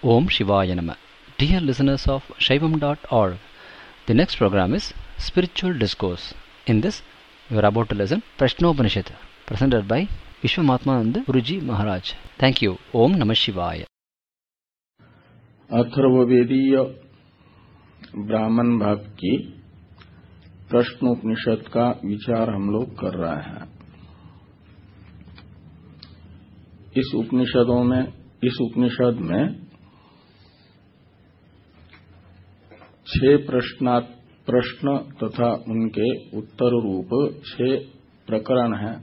Om Shivaya Nama. Dear listeners of Shaivam.org, the next program is Spiritual Discourse. In this, you are about to listen Prashnopanishad, presented by Vishwamatmananda Guruji Maharaj. Thank you. Om Namah Shivaya. अथर्ववेदीय ब्राह्मण भाग की प्रश्नोपनिषद का विचार हम लोग कर रहे हैं। इस उपनिषद में 6 प्रश्न तथा उनके उत्तर रूप 6 प्रकरण हैं।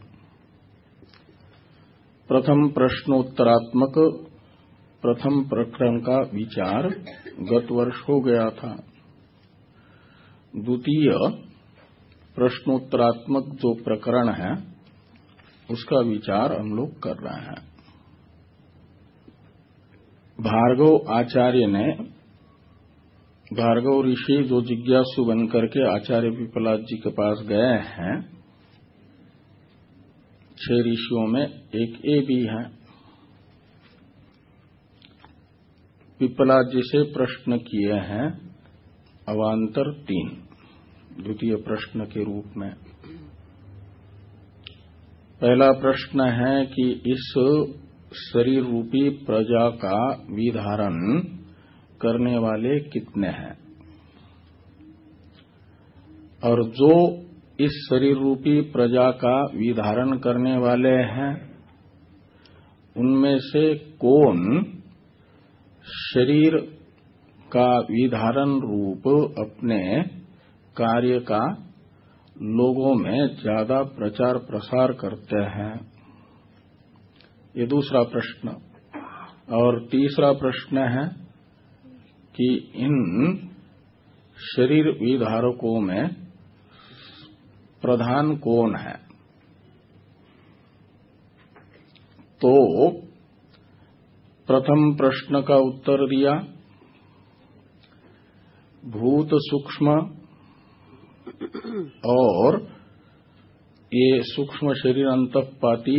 प्रथम प्रश्नोत्तरात्मक प्रथम प्रकरण का विचार गत वर्ष हो गया था। द्वितीय प्रश्नोत्तरात्मक जो प्रकरण है उसका विचार हम लोग कर रहे हैं। भार्गव ऋषि जो जिज्ञासु बनकर के आचार्य पिपलाद जी के पास गए हैं, 6 ऋषियों में एक ये भी है। पिपलाद जी से प्रश्न किए हैं अवान्तर 3 द्वितीय प्रश्न के रूप में। पहला प्रश्न है कि इस शरीर रूपी प्रजा का विधारण करने वाले कितने हैं, और जो इस शरीर रूपी प्रजा का विधारण करने वाले हैं उनमें से कौन शरीर का विधारण रूप अपने कार्य का लोगों में ज्यादा प्रचार प्रसार करते हैं। ये दूसरा प्रश्न। और तीसरा प्रश्न है कि इन शरीर विधारकों में प्रधान कौन है। तो प्रथम प्रश्न का उत्तर दिया भूत सूक्ष्म और ये सूक्ष्म शरीर अंतःपाती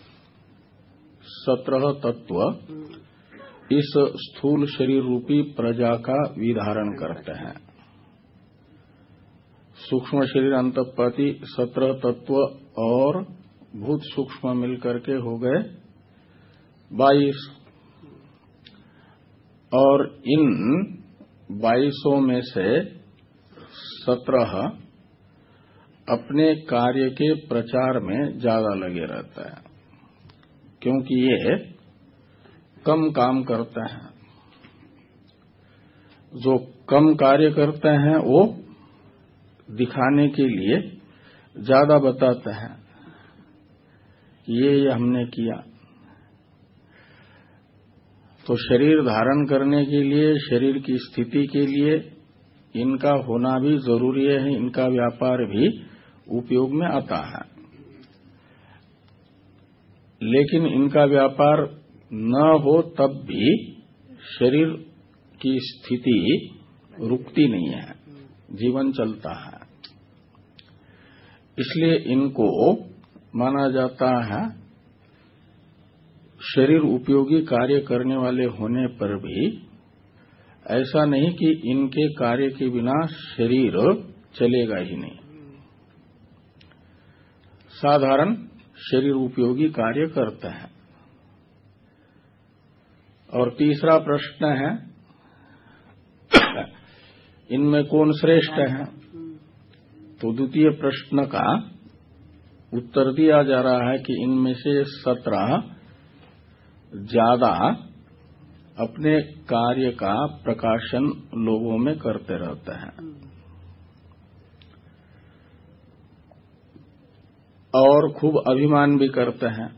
17 तत्व इस स्थूल शरीर रूपी प्रजा का विधारण करते हैं। सूक्ष्म शरीर अंतःपाती 17 तत्व और भूत सूक्ष्म मिलकर के हो गए 22, और इन 22 में से 17 अपने कार्य के प्रचार में ज्यादा लगे रहता है, क्योंकि ये कम काम करते हैं। जो कम कार्य करते हैं वो दिखाने के लिए ज्यादा बताते हैं कि ये हमने किया। तो शरीर धारण करने के लिए, शरीर की स्थिति के लिए इनका होना भी जरूरी है, इनका व्यापार भी उपयोग में आता है। लेकिन इनका व्यापार न हो तब भी शरीर की स्थिति रुकती नहीं है, जीवन चलता है। इसलिए इनको माना जाता है शरीर उपयोगी कार्य करने वाले होने पर भी ऐसा नहीं कि इनके कार्य के बिना शरीर चलेगा ही नहीं। साधारण शरीर उपयोगी कार्य करते हैं। और तीसरा प्रश्न है इनमें कौन श्रेष्ठ है। तो द्वितीय प्रश्न का उत्तर दिया जा रहा है कि इनमें से 17 ज्यादा अपने कार्य का प्रकाशन लोगों में करते रहते हैं और खूब अभिमान भी करते हैं।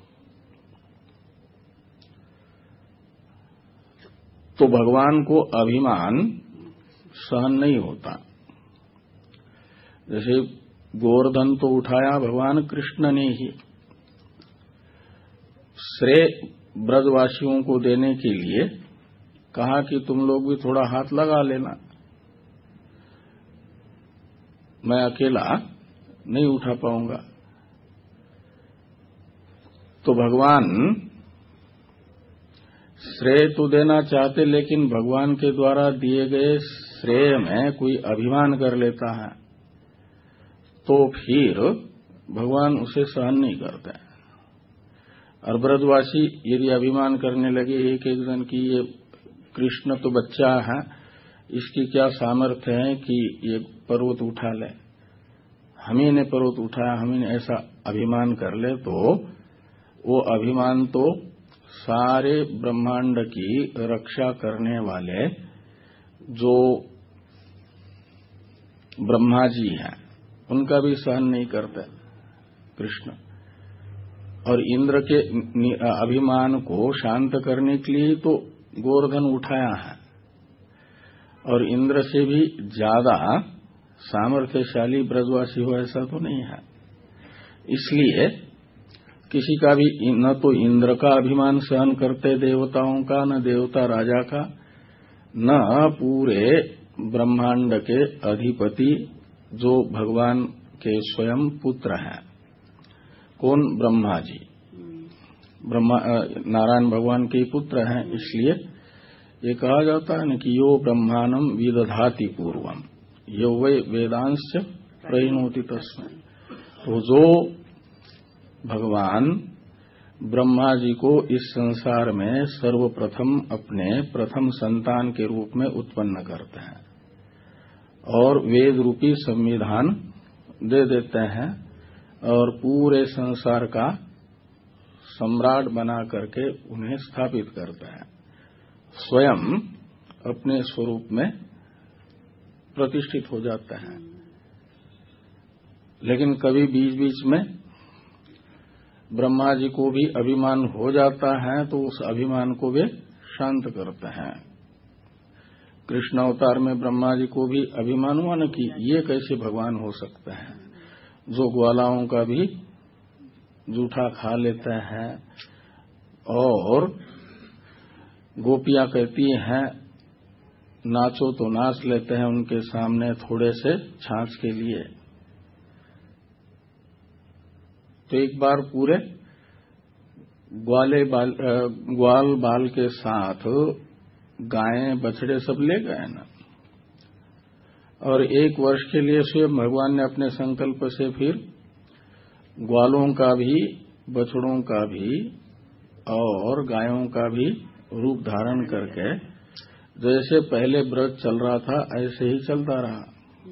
तो भगवान को अभिमान सहन नहीं होता। जैसे गोवर्धन तो उठाया भगवान कृष्ण ने ही, श्रेय ब्रजवासियों को देने के लिए कहा कि तुम लोग भी थोड़ा हाथ लगा लेना, मैं अकेला नहीं उठा पाऊंगा। तो भगवान श्रेय तो देना चाहते, लेकिन भगवान के द्वारा दिए गए श्रेय में कोई अभिमान कर लेता है तो फिर भगवान उसे सहन नहीं करते। और ब्रजवासी यदि अभिमान करने लगे एक एक जन की ये कृष्ण तो बच्चा है, इसकी क्या सामर्थ्य है कि ये पर्वत उठा ले, हमी ने पर्वत उठाया, हमी ने ऐसा अभिमान कर ले, तो वो अभिमान तो सारे ब्रह्मांड की रक्षा करने वाले जो ब्रह्मा जी हैं उनका भी सहन नहीं करते कृष्ण। और इंद्र के अभिमान को शांत करने के लिए तो गोवर्धन उठाया है, और इंद्र से भी ज्यादा सामर्थ्यशाली ब्रजवासी हो ऐसा तो नहीं है। इसलिए किसी का भी न तो इंद्र का अभिमान सहन करते देवताओं का, न देवता राजा का, न पूरे ब्रह्मांड के अधिपति जो भगवान के स्वयं पुत्र हैं। कौन? ब्रह्मा जी। नारायण भगवान के पुत्र हैं, इसलिए ये कहा जाता है न कि यो ब्रह्मांडम विदधाति पूर्वम यो वै वेदांश प्रहिणोति तस्मै। तो जो भगवान ब्रह्मा जी को इस संसार में सर्वप्रथम अपने प्रथम संतान के रूप में उत्पन्न करते हैं और वेद रूपी संविधान दे देते हैं और पूरे संसार का सम्राट बना करके उन्हें स्थापित करते हैं, स्वयं अपने स्वरूप में प्रतिष्ठित हो जाते हैं। लेकिन कभी बीच बीच में ब्रह्मा जी को भी अभिमान हो जाता है तो उस अभिमान को वे शांत करते हैं। कृष्ण अवतार में ब्रह्मा जी को भी अभिमान हुआ न कि ये कैसे भगवान हो सकते हैं जो ग्वालाओं का भी जूठा खा लेते हैं। और गोपियां कहती हैं नाचो तो नाच लेते हैं उनके सामने थोड़े से छाछ के लिए। तो एक बार पूरे ग्वाल बाल के साथ गायें बछड़े सब ले गए ना, और एक वर्ष के लिए स्वयं भगवान ने अपने संकल्प से फिर ग्वालों का भी, बछड़ों का भी और गायों का भी रूप धारण करके जैसे पहले व्रत चल रहा था ऐसे ही चलता रहा।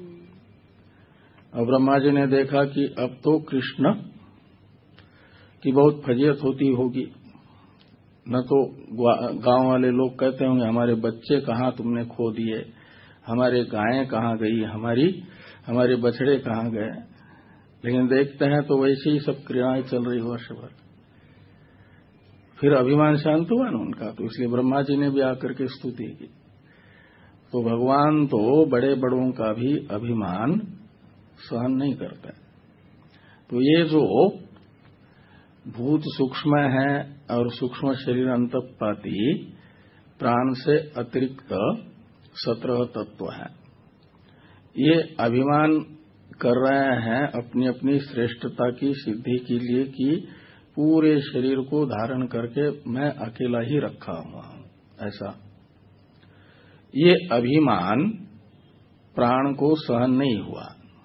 और ब्रह्मा जी ने देखा कि अब तो कृष्ण की बहुत फजीयत होती होगी, न तो गांव वाले लोग कहते होंगे हमारे बच्चे कहाँ तुमने खो दिए, हमारे गायें कहाँ गई, हमारे बछड़े कहाँ गए। लेकिन देखते हैं तो वैसे ही सब क्रियाएं चल रही वर्ष भर। फिर अभिमान शांत हुआ ना उनका, तो इसलिए ब्रह्मा जी ने भी आकर के स्तुति की। तो भगवान तो बड़े बड़ों का भी अभिमान सहन नहीं करते। तो ये जो भूत सूक्ष्म है और सूक्ष्म शरीर अंतःपाती प्राण से अतिरिक्त 17 तत्व है, ये अभिमान कर रहे हैं अपनी अपनी श्रेष्ठता की सिद्धि के लिए कि पूरे शरीर को धारण करके मैं अकेला ही रखा हुआ हूं। ऐसा ये अभिमान प्राण को सहन नहीं हुआ।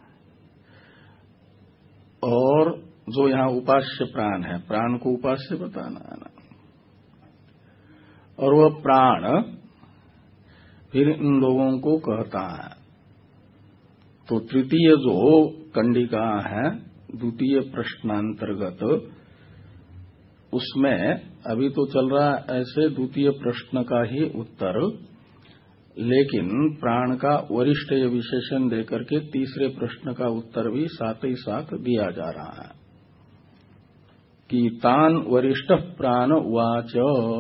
और जो यहां उपास्य प्राण है, प्राण को उपास्य बताना है ना, और वह प्राण फिर इन लोगों को कहता है। तो तृतीय जो कंडिका है द्वितीय प्रश्नांतर्गत, उसमें अभी तो चल रहा ऐसे द्वितीय प्रश्न का ही उत्तर, लेकिन प्राण का वरिष्ठ विशेषण देकर के तीसरे प्रश्न का उत्तर भी साथ ही साथ दिया जा रहा है कि तान वरिष्ठ प्राण उवाच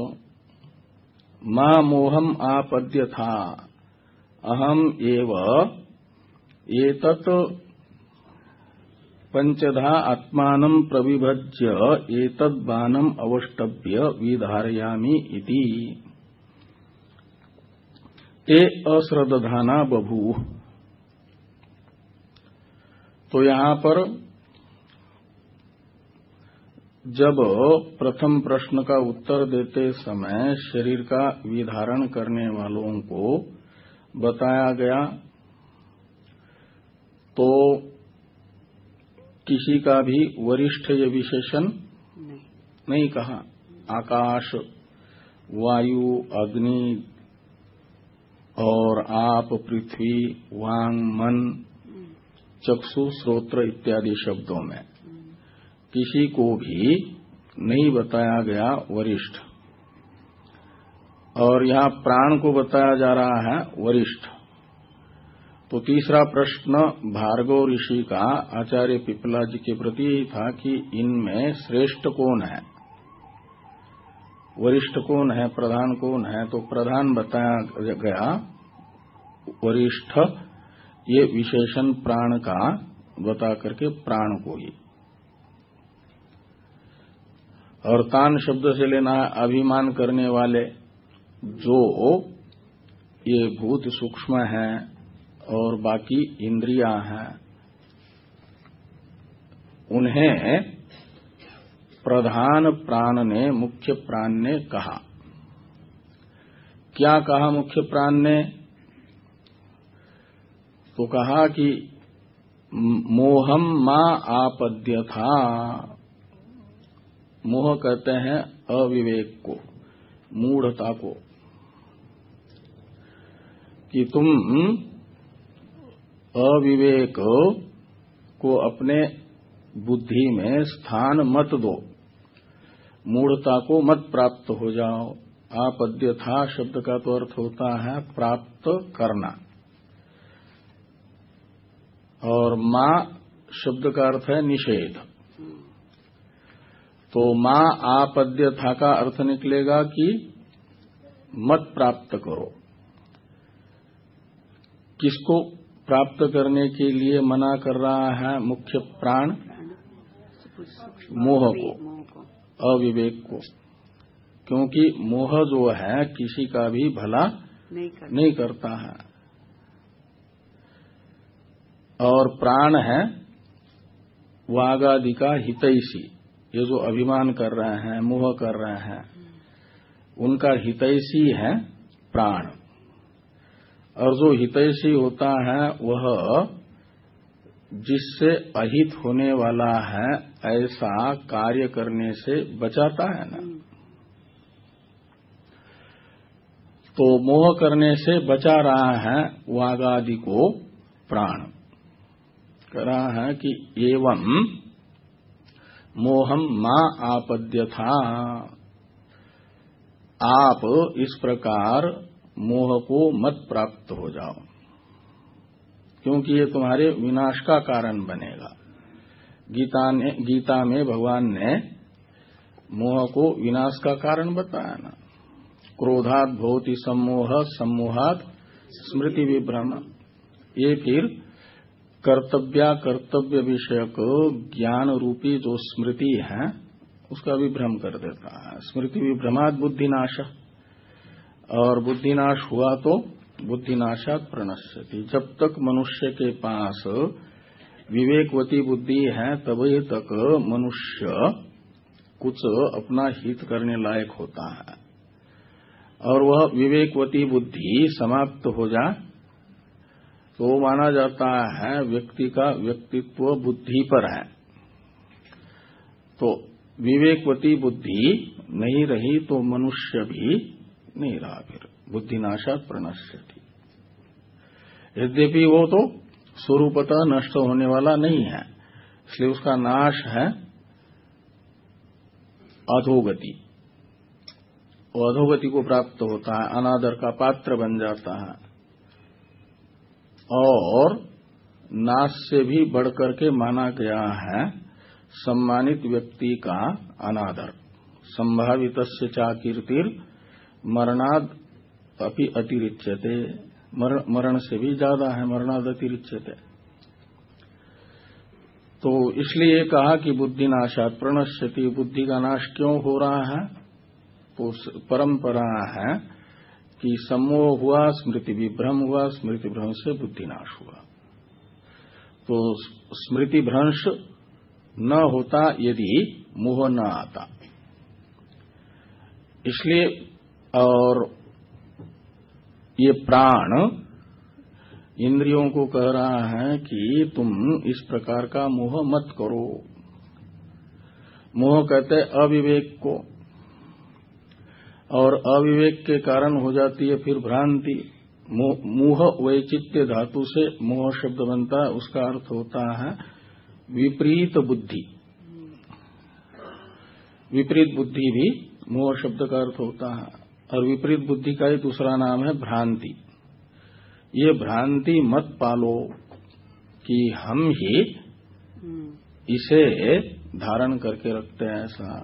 मा मोहम आपद्य था अहम एव एतत् पंचधा आत्मानं प्रविभज्य एतद् बाणम् अवष्टभ्य विधारयामि इति ते अश्रद्धाना बभूव। तो यहां पर जब प्रथम प्रश्न का उत्तर देते समय शरीर का विधारण करने वालों को बताया गया तो किसी का भी वरिष्ठ ये विशेषण नहीं कहा। आकाश, वायु, अग्नि और आप, पृथ्वी, वांग, मन, चक्षु, श्रोत्र इत्यादि शब्दों में किसी को भी नहीं बताया गया वरिष्ठ। और यहाँ प्राण को बताया जा रहा है वरिष्ठ। तो तीसरा प्रश्न भार्गव ऋषि का आचार्य पिपला जी के प्रति यही था कि इनमें श्रेष्ठ कौन है, वरिष्ठ कौन है, प्रधान कौन है। तो प्रधान बताया गया वरिष्ठ, ये विशेषण प्राण का बता करके प्राण को ही। और तान शब्द से लेना है अभिमान करने वाले, जो ये भूत सूक्ष्म हैं और बाकी इंद्रियां हैं, उन्हें प्रधान प्राण ने, मुख्य प्राण ने कहा। क्या कहा मुख्य प्राण ने? तो कहा कि मोहम मां आपद्यथा। मोह कहते हैं अविवेक को, मूढ़ता को, कि तुम अविवेक को अपने बुद्धि में स्थान मत दो, मूढ़ता को मत प्राप्त हो जाओ। आपद्यथा शब्द का तो अर्थ होता है प्राप्त करना, और मां शब्द का अर्थ है निषेध। तो मां आपद्यथा का अर्थ निकलेगा कि मत प्राप्त करो। किसको प्राप्त करने के लिए मना कर रहा है मुख्य प्राण? मोह को, अविवेक को। क्योंकि मोह जो है किसी का भी भला नहीं करता है। और प्राण है वागादि का हितैषी। ये जो अभिमान कर रहे हैं, मोह कर रहे हैं, उनका हितैषी है प्राण। और जो हितैषी होता है वह जिससे अहित होने वाला है ऐसा कार्य करने से बचाता है ना। तो मोह करने से बचा रहा है वागादि को प्राण। कह रहा है कि एवं मोहम मां आपद्यथा, आप इस प्रकार मोह को मत प्राप्त हो जाओ, क्योंकि ये तुम्हारे विनाश का कारण बनेगा। गीता में भगवान ने मोह को विनाश का कारण बताया ना। क्रोधात् भवति सम्मोह, सम्मोहात् स्मृति विभ्रम। ये फिर कर्तव्य विषयक ज्ञान रूपी जो स्मृति है उसका विभ्रम कर देता है। स्मृति विभ्रमात् बुद्धिनाश। और बुद्धिनाश हुआ तो बुद्धिनाशात् प्रणश्यति। जब तक मनुष्य के पास विवेकवती बुद्धि है तभी तक मनुष्य कुछ अपना हित करने लायक होता है। और वह विवेकवती बुद्धि समाप्त हो जाए तो माना जाता है व्यक्ति का व्यक्तित्व बुद्धि पर है। तो विवेकवती बुद्धि नहीं रही तो मनुष्य भी नहीं रहा, फिर बुद्धिनाशात् प्रणश्यति। यद्यपि वो तो स्वरूपतः नष्ट होने वाला नहीं है, इसलिए उसका नाश है अधोगति। वो अधोगति को प्राप्त होता है, अनादर का पात्र बन जाता है। और नाश से भी बढ़कर के माना गया है सम्मानित व्यक्ति का अनादर। संभावितस्य चा कीर्तिर मरणाद अपि अतिरिच्यते। मरण से भी ज्यादा है, मरणाद अतिरिच्यते। तो इसलिए कहा कि बुद्धिनाशात् प्रणश्यति। बुद्धि का नाश क्यों हो रहा है? तो परंपरा है कि सम्मोह हुआ, स्मृति विभ्रम हुआ, स्मृति भ्रंश से बुद्धिनाश हुआ। तो स्मृति भ्रंश न होता यदि मोह न आता। इसलिए और ये प्राण इंद्रियों को कह रहा है कि तुम इस प्रकार का मोह मत करो। मोह कहते हैं अविवेक को, और अविवेक के कारण हो जाती है फिर भ्रांति। मोह वैचित्य धातु से मोह शब्द बनता है, उसका अर्थ होता है विपरीत बुद्धि। विपरीत बुद्धि भी मोह शब्द का अर्थ होता है, और विपरीत बुद्धि का ही दूसरा नाम है भ्रांति। ये भ्रांति मत पालो कि हम ही इसे धारण करके रखते हैं ऐसा।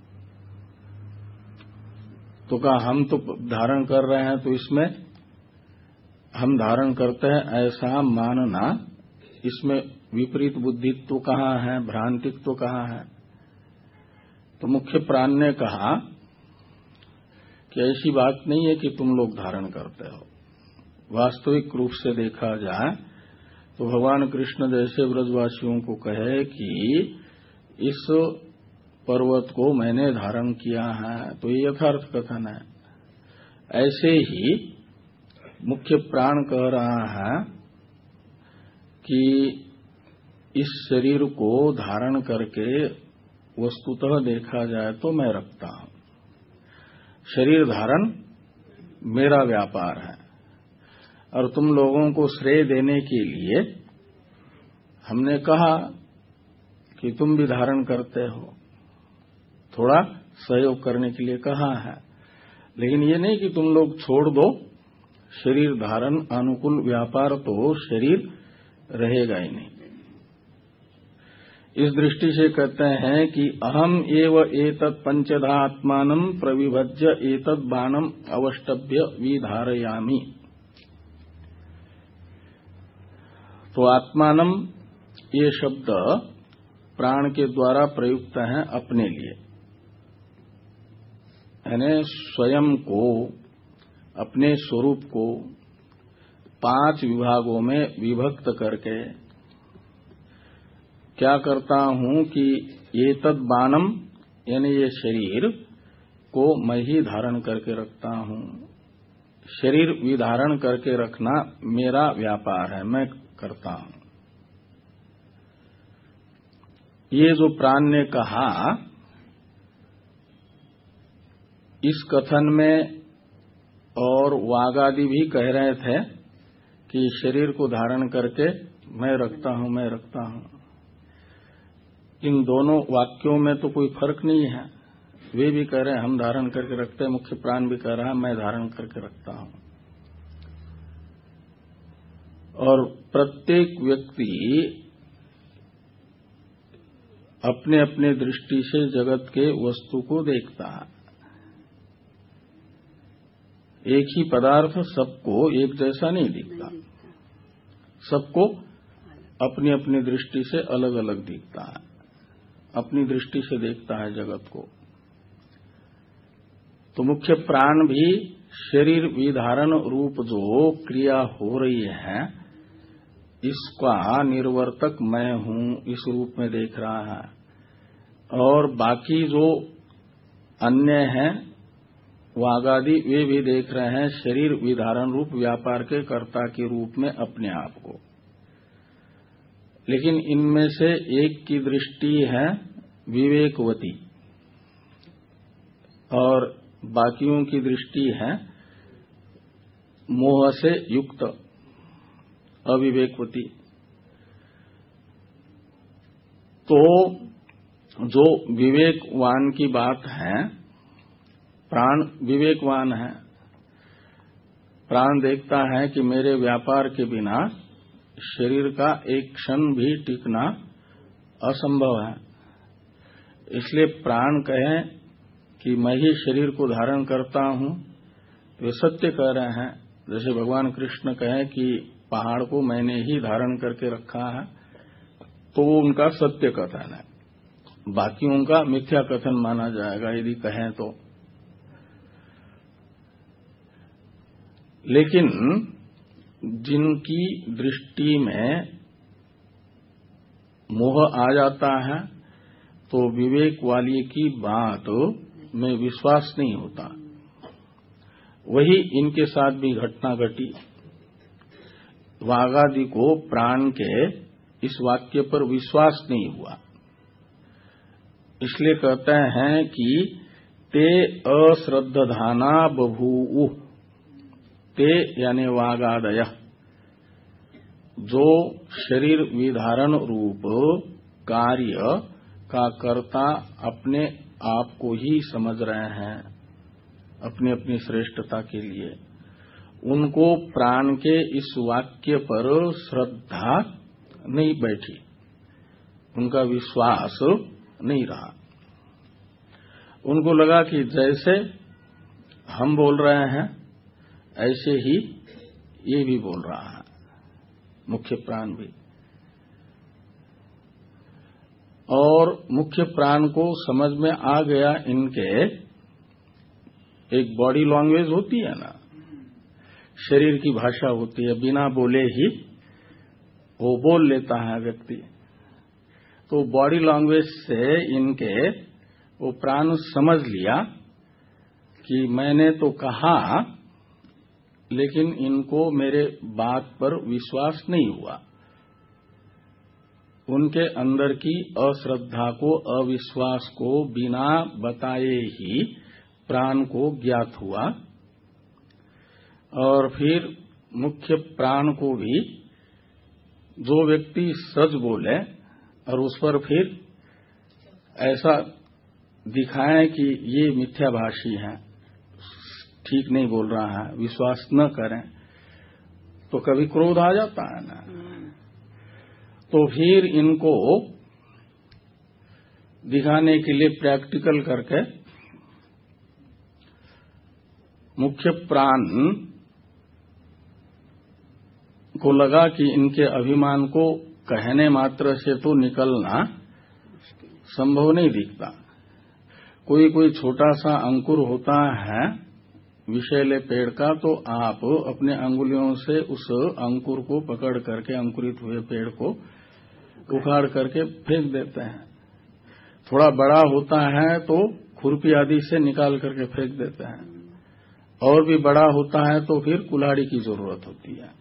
तो कहा हम तो धारण कर रहे हैं, तो इसमें हम धारण करते हैं ऐसा मानना, इसमें विपरीत बुद्धित्व कहाँ है, भ्रांतित्व कहाँ है? तो मुख्य प्राण ने कहा कि ऐसी बात नहीं है कि तुम लोग धारण करते हो। वास्तविक रूप से देखा जाए तो भगवान कृष्ण जैसे ब्रजवासियों को कहे कि इस पर्वत को मैंने धारण किया है, तो ये यथार्थ कथन है। ऐसे ही मुख्य प्राण कह रहा है कि इस शरीर को धारण करके वस्तुतः देखा जाए तो मैं रखता हूं। शरीर धारण मेरा व्यापार है, और तुम लोगों को श्रेय देने के लिए हमने कहा कि तुम भी धारण करते हो, थोड़ा सहयोग करने के लिए कहा है। लेकिन ये नहीं कि तुम लोग छोड़ दो, शरीर धारण अनुकूल व्यापार तो शरीर रहेगा ही नहीं। इस दृष्टि से कहते हैं कि अहम एव एतत् पंचधा आत्मानं प्रविभज्य एतत् बाणम अवष्टभ्य विधारयामि। तो आत्मानम ये शब्द प्राण के द्वारा प्रयुक्त है अपने लिए, यानी स्वयं को, अपने स्वरूप को 5 विभागों में विभक्त करके क्या करता हूं कि ये तद बाणम यानी ये शरीर को मैं ही धारण करके रखता हूं। शरीर विधारण करके रखना मेरा व्यापार है, मैं करता हूं। ये जो प्राण ने कहा, इस कथन में और वागादि भी कह रहे थे कि शरीर को धारण करके मैं रखता हूं, मैं रखता हूं। इन दोनों वाक्यों में तो कोई फर्क नहीं है। वे भी कह रहे हैं हम धारण करके रखते हैं, मुख्य प्राण भी कह रहा है मैं धारण करके रखता हूं। और प्रत्येक व्यक्ति अपने अपने दृष्टि से जगत के वस्तु को देखता है। एक ही पदार्थ सबको एक जैसा नहीं दिखता, सबको अपनी अपनी दृष्टि से अलग अलग दिखता है, अपनी दृष्टि से देखता है जगत को। तो मुख्य प्राण भी शरीर विधारण रूप जो क्रिया हो रही है, इसका निर्वर्तक मैं हूं इस रूप में देख रहा है। और बाकी जो अन्य हैं वागादि, वे भी देख रहे हैं शरीर विधारण रूप व्यापार के कर्ता के रूप में अपने आप को। लेकिन इनमें से एक की दृष्टि है विवेकवती और बाकियों की दृष्टि है मोह से युक्त अविवेकवती। तो जो विवेकवान की बात है, प्राण विवेकवान है। प्राण देखता है कि मेरे व्यापार के बिना शरीर का एक क्षण भी टिकना असंभव है। इसलिए प्राण कहें कि मैं ही शरीर को धारण करता हूं, वे सत्य कह रहे हैं। जैसे भगवान कृष्ण कहें कि पहाड़ को मैंने ही धारण करके रखा है, तो वो उनका सत्य कथन है। बाकियों का मिथ्या कथन माना जाएगा यदि कहें तो। लेकिन जिनकी दृष्टि में मोह आ जाता है, तो विवेक वाली की बात में विश्वास नहीं होता। वही इनके साथ भी घटना घटी। वागादि को प्राण के इस वाक्य पर विश्वास नहीं हुआ, इसलिए कहते हैं कि ते अश्रद्धाना बभूवु। ते यानी वागादय, जो शरीर विधारण रूप कार्य का कर्ता अपने आप को ही समझ रहे हैं अपनी अपनी श्रेष्ठता के लिए, उनको प्राण के इस वाक्य पर श्रद्धा नहीं बैठी, उनका विश्वास नहीं रहा। उनको लगा कि जैसे हम बोल रहे हैं ऐसे ही ये भी बोल रहा है, मुख्य प्राण भी। और मुख्य प्राण को समझ में आ गया, इनके एक बॉडी लैंग्वेज होती है ना, शरीर की भाषा होती है, बिना बोले ही वो बोल लेता है व्यक्ति। तो बॉडी लैंग्वेज से इनके वो प्राण समझ लिया कि मैंने तो कहा, लेकिन इनको मेरे बात पर विश्वास नहीं हुआ। उनके अंदर की अश्रद्धा को, अविश्वास को बिना बताए ही प्राण को ज्ञात हुआ। और फिर मुख्य प्राण को भी जो व्यक्ति सच बोले और उस पर फिर ऐसा दिखाएं कि ये मिथ्याभाषी है, ठीक नहीं बोल रहा है, विश्वास न करें, तो कभी क्रोध आ जाता है ना। तो फिर इनको दिखाने के लिए प्रैक्टिकल करके मुख्य प्राण को लगा कि इनके अभिमान को कहने मात्र से तो निकलना संभव नहीं दिखता। कोई कोई छोटा सा अंकुर होता है विषैले पेड़ का, तो आप अपने अंगुलियों से उस अंकुर को पकड़ करके, अंकुरित हुए पेड़ को उखाड़ करके फेंक देते हैं। थोड़ा बड़ा होता है तो खुरपी आदि से निकाल करके फेंक देते हैं, और भी बड़ा होता है तो फिर कुल्हाड़ी की जरूरत होती है।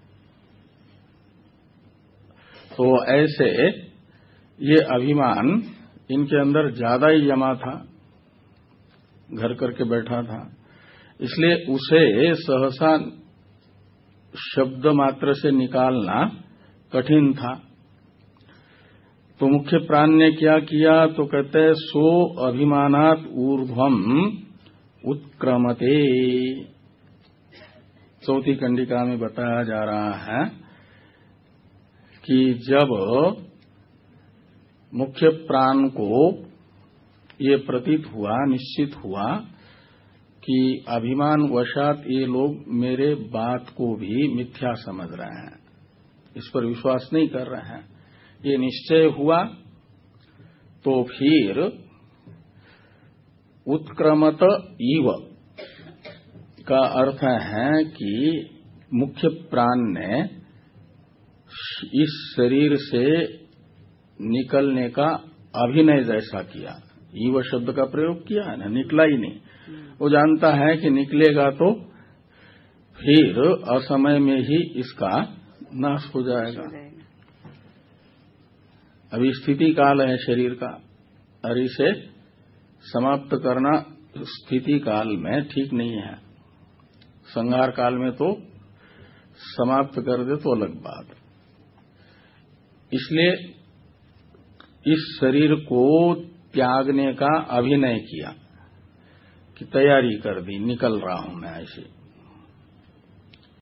तो ऐसे ये अभिमान इनके अंदर ज्यादा ही जमा था, घर करके बैठा था, इसलिए उसे सहसा शब्द मात्र से निकालना कठिन था। तो मुख्य प्राण ने क्या किया, तो कहते हैं सो अभिमानात् ऊर्ध्वम उत्क्रमते। चौथी कंडिका में बताया जा रहा है कि जब मुख्य प्राण को ये प्रतीत हुआ, निश्चित हुआ कि अभिमान वशात ये लोग मेरे बात को भी मिथ्या समझ रहे हैं, इस पर विश्वास नहीं कर रहे हैं, ये निश्चय हुआ, तो फिर उत्क्रमत इव का अर्थ है कि मुख्य प्राण ने इस शरीर से निकलने का अभिनय जैसा किया। इव शब्द का प्रयोग किया है ना, निकला ही नहीं। वो जानता है कि निकलेगा तो फिर असमय में ही इसका नाश हो जाएगा। अभी स्थिति काल है शरीर का, और इसे समाप्त करना स्थिति काल में ठीक नहीं है। संहार काल में तो समाप्त कर दे तो अलग बात। इसलिए इस शरीर को त्यागने का अभिनय किया कि तैयारी कर दी, निकल रहा हूं मैं ऐसे।